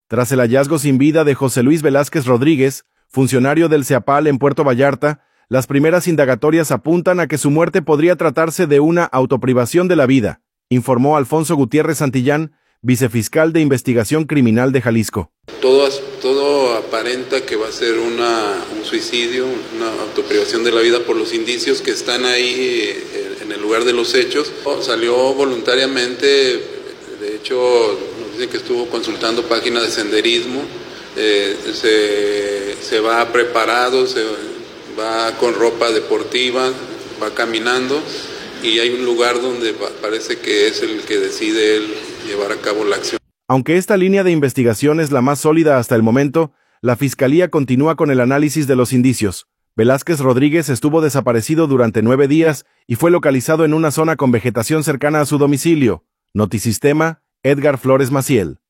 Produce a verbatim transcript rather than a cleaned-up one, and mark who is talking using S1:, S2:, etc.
S1: Tras el hallazgo sin vida de José Luis Velázquez Rodríguez, funcionario del CEAPAL en Puerto Vallarta, las primeras indagatorias apuntan a que su muerte podría tratarse de una autoprivación de la vida, informó Alfonso Gutiérrez Santillán, vicefiscal de Investigación Criminal de Jalisco.
S2: Todo, todo aparenta que va a ser una, un suicidio, una autoprivación de la vida por los indicios que están ahí en el lugar de los hechos. Salió voluntariamente, de hecho nos dicen que estuvo consultando páginas de senderismo, eh, se, se va preparado, se va con ropa deportiva, va caminando y hay un lugar donde parece que es el que decide él llevar a cabo la acción.
S1: Aunque esta línea de investigación es la más sólida hasta el momento, la Fiscalía continúa con el análisis de los indicios. Velázquez Rodríguez estuvo desaparecido durante nueve días y fue localizado en una zona con vegetación cercana a su domicilio. Notisistema, Edgar Flores Maciel.